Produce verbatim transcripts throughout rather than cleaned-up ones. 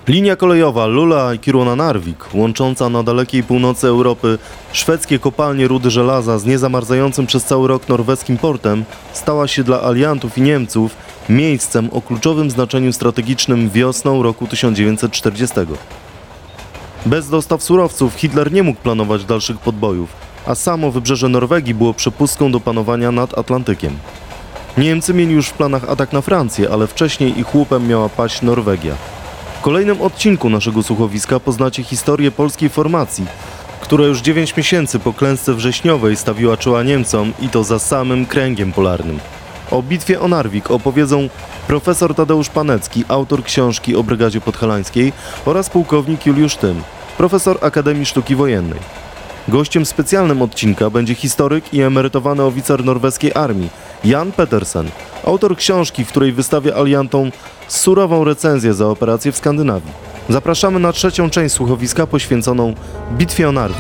Linia kolejowa Luleå-Kiruna-Narvik, łącząca na dalekiej północy Europy szwedzkie kopalnie rudy żelaza z niezamarzającym przez cały rok norweskim portem, stała się dla aliantów i Niemców miejscem o kluczowym znaczeniu strategicznym wiosną roku tysiąc dziewięćset czterdziestego. Bez dostaw surowców Hitler nie mógł planować dalszych podbojów, a samo wybrzeże Norwegii było przepustką do panowania nad Atlantykiem. Niemcy mieli już w planach atak na Francję, ale wcześniej ich łupem miała paść Norwegia. W kolejnym odcinku naszego słuchowiska poznacie historię polskiej formacji, która już dziewięć miesięcy po klęsce wrześniowej stawiła czoła Niemcom i to za samym kręgiem polarnym. O bitwie o Narvik opowiedzą profesor Tadeusz Panecki, autor książki o Brygadzie Podhalańskiej, oraz pułkownik Juliusz Tym, profesor Akademii Sztuki Wojennej. Gościem specjalnym odcinka będzie historyk i emerytowany oficer norweskiej armii Jan Petersen, autor książki, w której wystawia aliantom surową recenzję za operację w Skandynawii. Zapraszamy na trzecią część słuchowiska poświęconą bitwie o Narvik.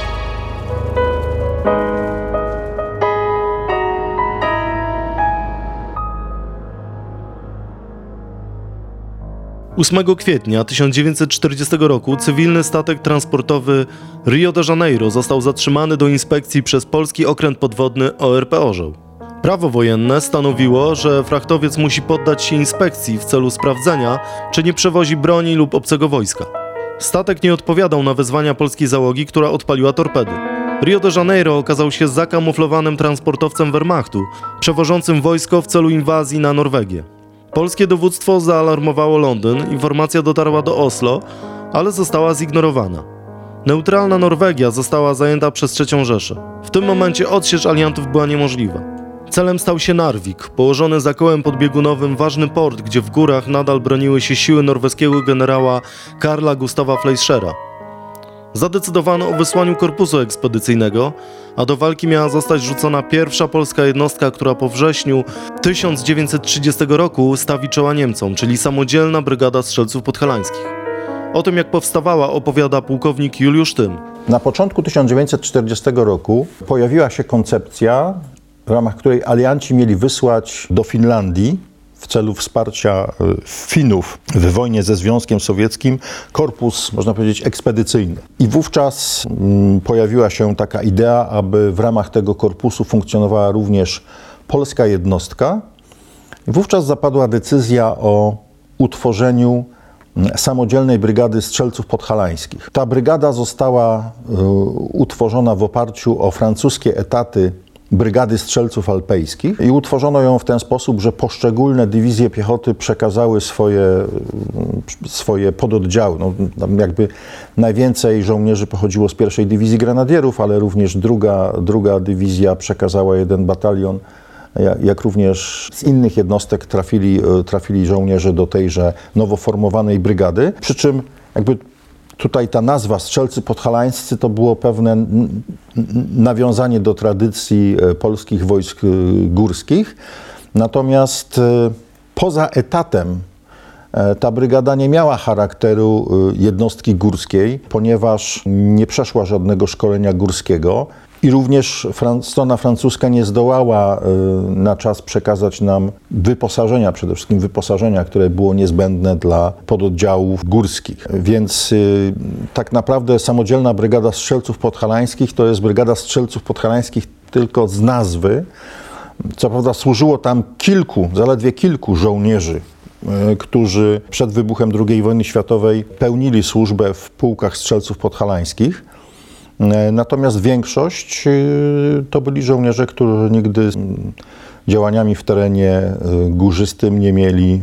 ósmego kwietnia tysiąc dziewięćset czterdziestego roku cywilny statek transportowy Rio de Janeiro został zatrzymany do inspekcji przez polski okręt podwodny O R P Orzeł. Prawo wojenne stanowiło, że frachtowiec musi poddać się inspekcji w celu sprawdzenia, czy nie przewozi broni lub obcego wojska. Statek nie odpowiadał na wezwania polskiej załogi, która odpaliła torpedy. Rio de Janeiro okazał się zakamuflowanym transportowcem Wehrmachtu, przewożącym wojsko w celu inwazji na Norwegię. Polskie dowództwo zaalarmowało Londyn, informacja dotarła do Oslo, ale została zignorowana. Neutralna Norwegia została zajęta przez trzecią Rzeszę. W tym momencie odsiecz aliantów była niemożliwa. Celem stał się Narvik, położony za kołem podbiegunowym ważny port, gdzie w górach nadal broniły się siły norweskiego generała Karla Gustawa Fleischera. Zadecydowano o wysłaniu korpusu ekspedycyjnego, a do walki miała zostać rzucona pierwsza polska jednostka, która po wrześniu tysiąc dziewięćset trzydziestego roku stawi czoła Niemcom, czyli samodzielna Brygada Strzelców Podhalańskich. O tym, jak powstawała, opowiada pułkownik Juliusz Tym. Na początku tysiąc dziewięćset czterdziestego roku pojawiła się koncepcja, w ramach której alianci mieli wysłać do Finlandii w celu wsparcia Finów w wojnie ze Związkiem Sowieckim korpus, można powiedzieć, ekspedycyjny. I wówczas mm, pojawiła się taka idea, aby w ramach tego korpusu funkcjonowała również polska jednostka. I wówczas zapadła decyzja o utworzeniu samodzielnej Brygady Strzelców Podhalańskich. Ta brygada została y, utworzona w oparciu o francuskie etaty Brygady Strzelców Alpejskich i utworzono ją w ten sposób, że poszczególne dywizje piechoty przekazały swoje, swoje pododdziały. No, tam jakby najwięcej żołnierzy pochodziło z pierwszej Dywizji Grenadierów, ale również druga, druga dywizja przekazała jeden batalion, jak również z innych jednostek trafili, trafili żołnierze do tejże nowo formowanej brygady. Przy czym jakby tutaj ta nazwa Strzelcy Podhalańscy to było pewne nawiązanie do tradycji polskich wojsk górskich. Natomiast poza etatem ta brygada nie miała charakteru jednostki górskiej, ponieważ nie przeszła żadnego szkolenia górskiego. I również fran- strona francuska nie zdołała y, na czas przekazać nam wyposażenia, przede wszystkim wyposażenia, które było niezbędne dla pododdziałów górskich. Więc y, tak naprawdę samodzielna Brygada Strzelców Podhalańskich to jest Brygada Strzelców Podhalańskich tylko z nazwy. Co prawda służyło tam kilku, zaledwie kilku żołnierzy, y, którzy przed wybuchem drugiej wojny światowej pełnili służbę w pułkach Strzelców Podhalańskich. Natomiast większość to byli żołnierze, którzy nigdy z działaniami w terenie górzystym nie mieli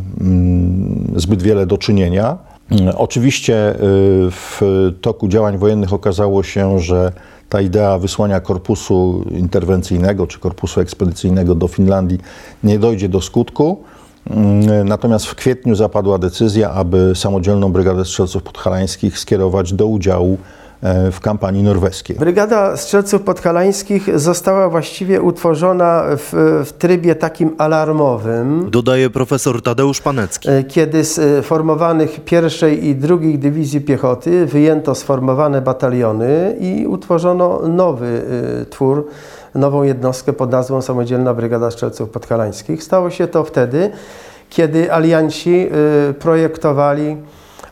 zbyt wiele do czynienia. Oczywiście w toku działań wojennych okazało się, że ta idea wysłania korpusu interwencyjnego czy korpusu ekspedycyjnego do Finlandii nie dojdzie do skutku. Natomiast w kwietniu zapadła decyzja, aby samodzielną Brygadę Strzelców Podhalańskich skierować do udziału w kampanii norweskiej. Brygada Strzelców Podhalańskich została właściwie utworzona w, w trybie takim alarmowym. Dodaje profesor Tadeusz Panecki. Kiedy z formowanych pierwszej i drugiej Dywizji Piechoty wyjęto sformowane bataliony i utworzono nowy twór, nową jednostkę pod nazwą Samodzielna Brygada Strzelców Podhalańskich. Stało się to wtedy, kiedy alianci projektowali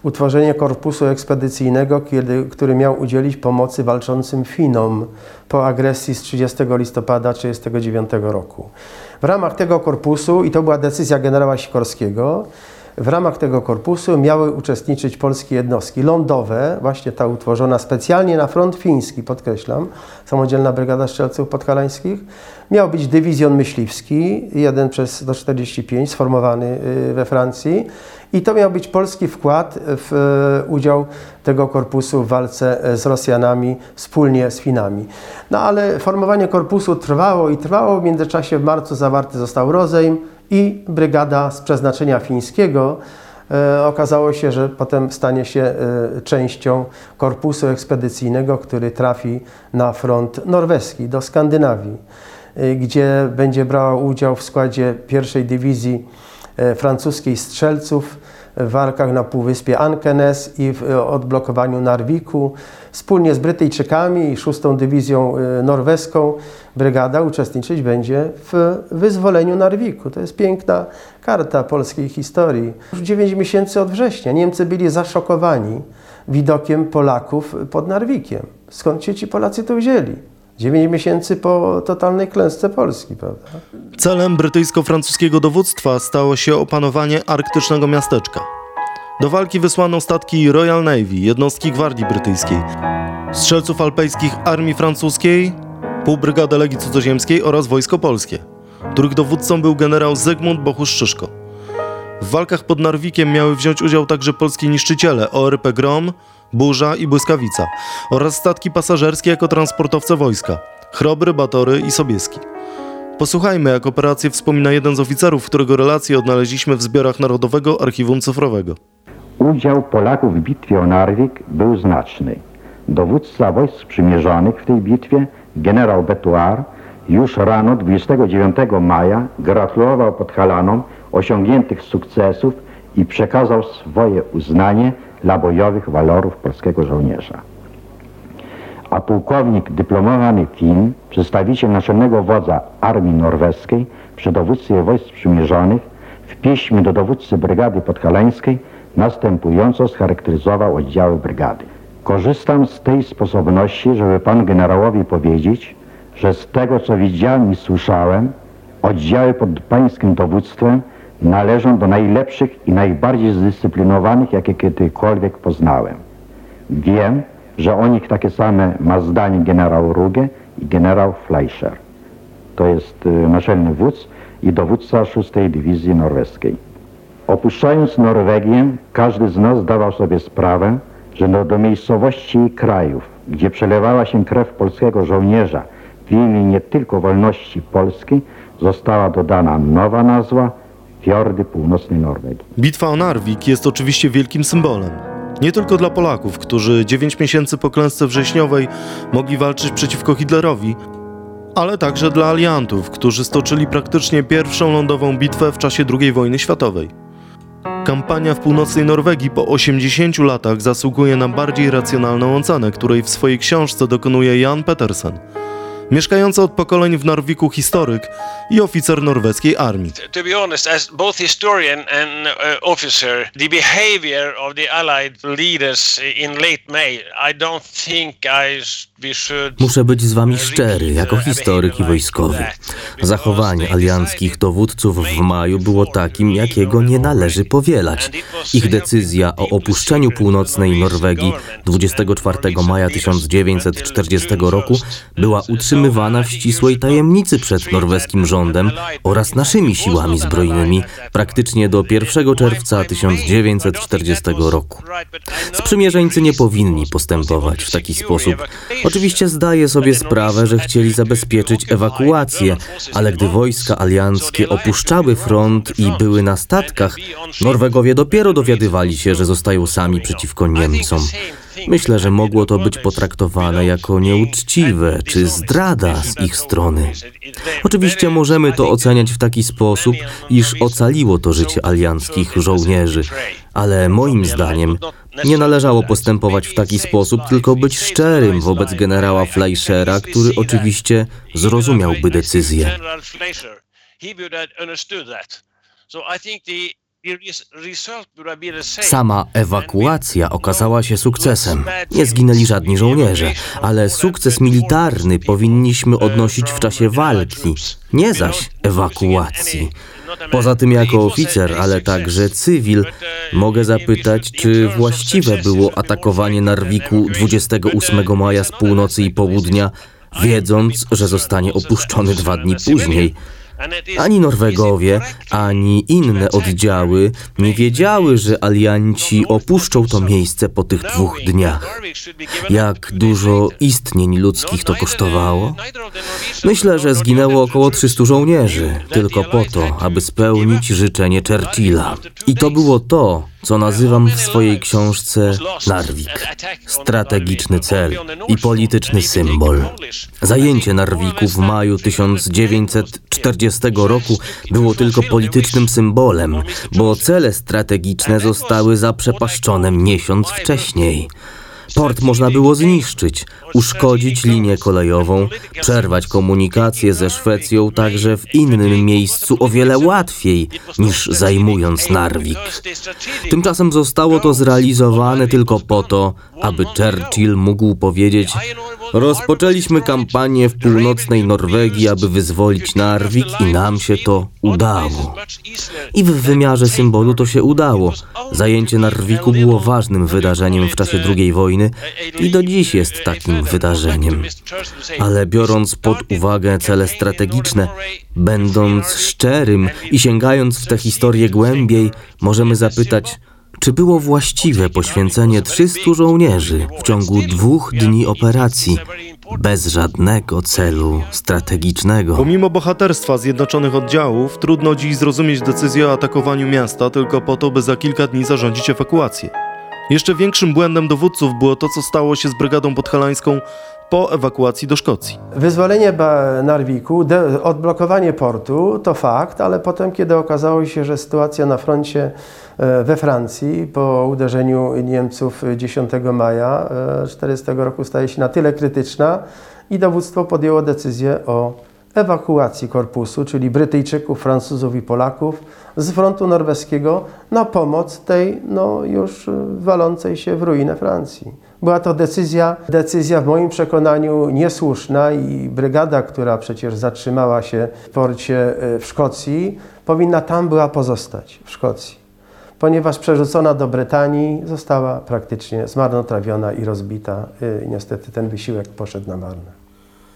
utworzenie korpusu ekspedycyjnego, kiedy, który miał udzielić pomocy walczącym Finom po agresji z trzydziestego listopada tysiąc dziewięćset trzydziestego dziewiątego roku. W ramach tego korpusu, i to była decyzja generała Sikorskiego, w ramach tego korpusu miały uczestniczyć polskie jednostki lądowe, właśnie ta utworzona specjalnie na front fiński, podkreślam, Samodzielna Brygada Strzelców Podhalańskich. Miał być dywizjon myśliwski, jeden przez do czterdziestu pięciu, sformowany we Francji. I to miał być polski wkład w udział tego korpusu w walce z Rosjanami wspólnie z Finami. No ale formowanie korpusu trwało i trwało. W międzyczasie w marcu zawarty został rozejm i brygada z przeznaczenia fińskiego e, okazało się, że potem stanie się e, częścią korpusu ekspedycyjnego, który trafi na front norweski, do Skandynawii, e, gdzie będzie brała udział w składzie pierwszej dywizji e, francuskiej strzelców w walkach na półwyspie Ankenes i w odblokowaniu Narviku. Wspólnie z Brytyjczykami i szóstą dywizją norweską brygada uczestniczyć będzie w wyzwoleniu Narviku. To jest piękna karta polskiej historii. Już dziewięć miesięcy od września Niemcy byli zaszokowani widokiem Polaków pod Narvikiem. Skąd się ci Polacy tu wzięli? Dziewięć miesięcy po totalnej klęsce Polski, prawda? Celem brytyjsko-francuskiego dowództwa stało się opanowanie arktycznego miasteczka. Do walki wysłano statki Royal Navy, jednostki Gwardii Brytyjskiej, strzelców alpejskich Armii Francuskiej, półbrygadę Legii Cudzoziemskiej oraz Wojsko Polskie, których dowódcą był generał Zygmunt Bohusz-Szyszko. W walkach pod Narvikiem miały wziąć udział także polskie niszczyciele O R P Grom, Burza i Błyskawica oraz statki pasażerskie jako transportowce wojska, Chrobry, Batory i Sobieski. Posłuchajmy, jak operację wspomina jeden z oficerów, którego relacje odnaleźliśmy w zbiorach Narodowego Archiwum Cyfrowego. Udział Polaków w bitwie o Narvik był znaczny. Dowódca wojsk sprzymierzonych w tej bitwie, generał Betuar, już rano dwudziestego dziewiątego maja gratulował Podhalanom osiągniętych sukcesów i przekazał swoje uznanie dla bojowych walorów polskiego żołnierza. A pułkownik dyplomowany Fin, przedstawiciel naczelnego wodza Armii Norweskiej przy dowództwie wojsk sprzymierzonych, w piśmie do dowódcy Brygady Podhalańskiej następująco scharakteryzował oddziały brygady. Korzystam z tej sposobności, żeby panu generałowi powiedzieć, że z tego, co widziałem i słyszałem, oddziały pod pańskim dowództwem należą do najlepszych i najbardziej zdyscyplinowanych, jakie kiedykolwiek poznałem. Wiem, że o nich takie same ma zdanie generał Ruge i generał Fleischer. To jest y, naczelny wódz i dowódca szóstej Dywizji Norweskiej. Opuszczając Norwegię, każdy z nas zdawał sobie sprawę, że no, do miejscowości i krajów, gdzie przelewała się krew polskiego żołnierza w imię nie tylko wolności Polski, została dodana nowa nazwa Fiordy Północnej Norwegii. Bitwa o Narvik jest oczywiście wielkim symbolem. Nie tylko dla Polaków, którzy dziewięć miesięcy po klęsce wrześniowej mogli walczyć przeciwko Hitlerowi, ale także dla aliantów, którzy stoczyli praktycznie pierwszą lądową bitwę w czasie drugiej wojny światowej. Kampania w północnej Norwegii po osiemdziesięciu latach zasługuje na bardziej racjonalną ocenę, której w swojej książce dokonuje Jan Petersen, mieszkający od pokoleń w Narviku historyk i oficer norweskiej armii. To be honest, as both historian and uh, officer, the behavior of the Allied leaders in late May, I don't think I we should. Muszę być z wami szczery, jako historyk i wojskowy. Zachowanie alianckich dowódców w maju było takim, jakiego nie należy powielać. Ich decyzja o opuszczeniu północnej Norwegii dwudziestego czwartego maja tysiąc dziewięćset czterdziestego roku była utrzymywana w ścisłej tajemnicy przed norweskim rządem oraz naszymi siłami zbrojnymi praktycznie do pierwszego czerwca tysiąc dziewięćset czterdziestego roku. Sprzymierzeńcy nie powinni postępować w taki sposób. Oczywiście zdaję sobie sprawę, że chcieli zabezpieczyć ewakuację, ale gdy wojska alianckie opuszczały front i były na statkach, Norwegowie dopiero dowiadywali się, że zostają sami przeciwko Niemcom. Myślę, że mogło to być potraktowane jako nieuczciwe czy zdrada z ich strony. Oczywiście możemy to oceniać w taki sposób, iż ocaliło to życie alianckich żołnierzy, ale moim zdaniem nie należało postępować w taki sposób, tylko być szczerym wobec generała Fleischera, który oczywiście zrozumiałby decyzję. Sama ewakuacja okazała się sukcesem. Nie zginęli żadni żołnierze, ale sukces militarny powinniśmy odnosić w czasie walki, nie zaś ewakuacji. Poza tym jako oficer, ale także cywil, mogę zapytać, czy właściwe było atakowanie Narviku dwudziestego ósmego maja z północy i południa, wiedząc, że zostanie opuszczony dwa dni później. Ani Norwegowie, ani inne oddziały nie wiedziały, że alianci opuszczą to miejsce po tych dwóch dniach. Jak dużo istnień ludzkich to kosztowało? Myślę, że zginęło około trzystu żołnierzy, tylko po to, aby spełnić życzenie Churchilla. I to było to, co nazywam w swojej książce Narvik. Strategiczny cel i polityczny symbol. Zajęcie Narviku w maju tysiąc dziewięćset czterdziestego roku było tylko politycznym symbolem, bo cele strategiczne zostały zaprzepaszczone miesiąc wcześniej. Port można było zniszczyć, uszkodzić linię kolejową, przerwać komunikację ze Szwecją także w innym miejscu o wiele łatwiej niż zajmując Narvik. Tymczasem zostało to zrealizowane tylko po to, aby Churchill mógł powiedzieć: rozpoczęliśmy kampanię w północnej Norwegii, aby wyzwolić Narvik i nam się to udało. I w wymiarze symbolu to się udało. Zajęcie Narviku było ważnym wydarzeniem w czasie drugiej wojny i do dziś jest takim wydarzeniem. Ale biorąc pod uwagę cele strategiczne, będąc szczerym i sięgając w tę historię głębiej, możemy zapytać, czy było właściwe poświęcenie trzystu żołnierzy w ciągu dwóch dni operacji bez żadnego celu strategicznego? Pomimo bohaterstwa zjednoczonych oddziałów, trudno dziś zrozumieć decyzję o atakowaniu miasta tylko po to, by za kilka dni zarządzić ewakuację. Jeszcze większym błędem dowódców było to, co stało się z Brygadą Podhalańską po ewakuacji do Szkocji. Wyzwolenie Narviku, odblokowanie portu to fakt, ale potem, kiedy okazało się, że sytuacja na froncie we Francji po uderzeniu Niemców dziesiątego maja tysiąc dziewięćset czterdziestego roku staje się na tyle krytyczna i dowództwo podjęło decyzję o ewakuacji korpusu, czyli Brytyjczyków, Francuzów i Polaków z frontu norweskiego na pomoc tej no, już walącej się w ruinę Francji. Była to decyzja, decyzja w moim przekonaniu niesłuszna i brygada, która przecież zatrzymała się w porcie w Szkocji, powinna tam była pozostać, w Szkocji, ponieważ przerzucona do Brytanii została praktycznie zmarnotrawiona i rozbita i niestety ten wysiłek poszedł na marne.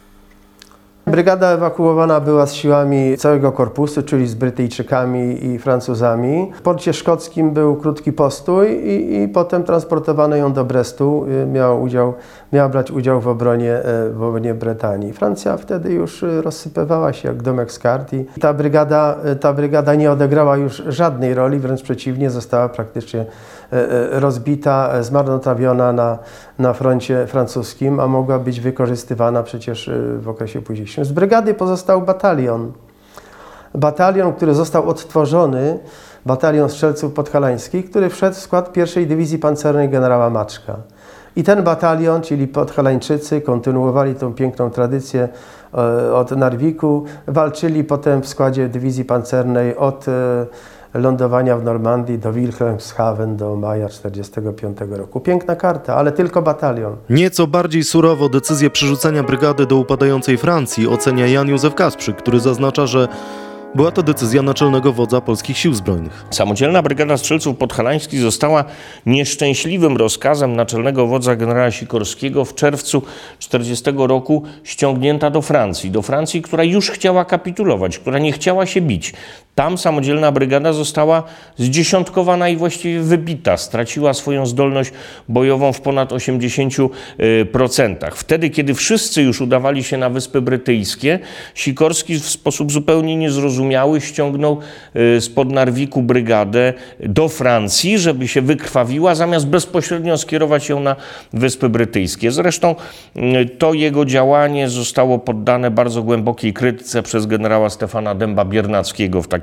Brygada ewakuowana była z siłami całego korpusu, czyli z Brytyjczykami i Francuzami. W porcie szkockim był krótki postój i, i potem transportowano ją do Brestu. Miała, udział, miała brać udział w obronie, w obronie Brytanii. Francja wtedy już rozsypywała się jak domek z kart i ta brygada, ta brygada nie odegrała już żadnej roli, wręcz przeciwnie, została praktycznie rozbita, zmarnotrawiona na, na froncie francuskim, a mogła być wykorzystywana przecież w okresie późniejszym. Z brygady pozostał batalion. Batalion, który został odtworzony, batalion strzelców podhalańskich, który wszedł w skład pierwszej Dywizji Pancernej generała Maczka. I ten batalion, czyli Podhalańczycy, kontynuowali tą piękną tradycję od Narviku, walczyli potem w składzie Dywizji Pancernej od lądowania w Normandii do Wilhelmshaven do maja tysiąc dziewięćset czterdziestego piątego roku. Piękna karta, ale tylko batalion. Nieco bardziej surowo decyzję przerzucenia brygady do upadającej Francji ocenia Jan Józef Kasprzyk, który zaznacza, że była to decyzja naczelnego wodza polskich sił zbrojnych. Samodzielna Brygada Strzelców Podhalańskich została nieszczęśliwym rozkazem naczelnego wodza generała Sikorskiego w czerwcu tysiąc dziewięćset czterdziestego roku ściągnięta do Francji. Do Francji, która już chciała kapitulować, która nie chciała się bić. Tam samodzielna brygada została zdziesiątkowana i właściwie wybita. Straciła swoją zdolność bojową w ponad osiemdziesięciu procentach. Wtedy, kiedy wszyscy już udawali się na Wyspy Brytyjskie, Sikorski w sposób zupełnie niezrozumiały ściągnął spod Narviku brygadę do Francji, żeby się wykrwawiła, zamiast bezpośrednio skierować ją na Wyspy Brytyjskie. Zresztą to jego działanie zostało poddane bardzo głębokiej krytyce przez generała Stefana Dęba-Biernackiego w takiej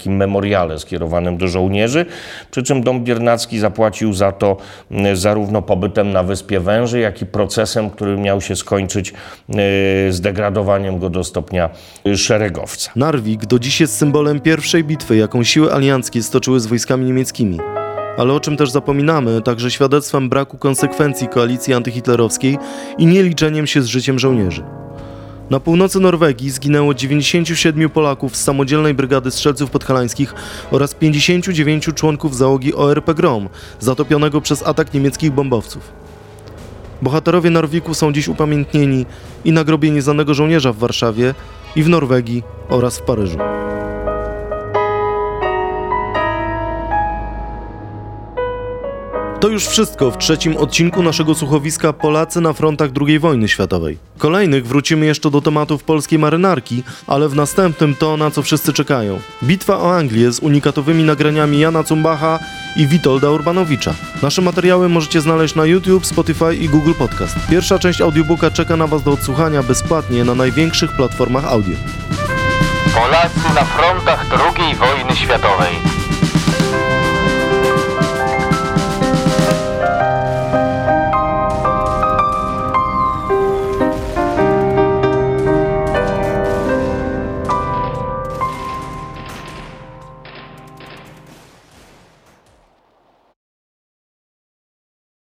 takim memoriale skierowanym do żołnierzy, przy czym dom Biernacki zapłacił za to zarówno pobytem na Wyspie Węży, jak i procesem, który miał się skończyć zdegradowaniem go do stopnia szeregowca. Narvik do dziś jest symbolem pierwszej bitwy, jaką siły alianckie stoczyły z wojskami niemieckimi. Ale o czym też zapominamy, także świadectwem braku konsekwencji koalicji antyhitlerowskiej i nieliczeniem się z życiem żołnierzy. Na północy Norwegii zginęło dziewięćdziesięciu siedmiu Polaków z samodzielnej brygady strzelców podhalańskich oraz pięćdziesięciu dziewięciu członków załogi O R P Grom, zatopionego przez atak niemieckich bombowców. Bohaterowie Narviku są dziś upamiętnieni i na grobie nieznanego żołnierza w Warszawie, i w Norwegii oraz w Paryżu. To już wszystko w trzecim odcinku naszego słuchowiska Polacy na frontach drugiej wojny światowej. Kolejnych wrócimy jeszcze do tematów polskiej marynarki, ale w następnym to, na co wszyscy czekają. Bitwa o Anglię z unikatowymi nagraniami Jana Cumbacha i Witolda Urbanowicza. Nasze materiały możecie znaleźć na YouTube, Spotify i Google Podcast. Pierwsza część audiobooka czeka na Was do odsłuchania bezpłatnie na największych platformach audio. Polacy na frontach drugiej wojny światowej.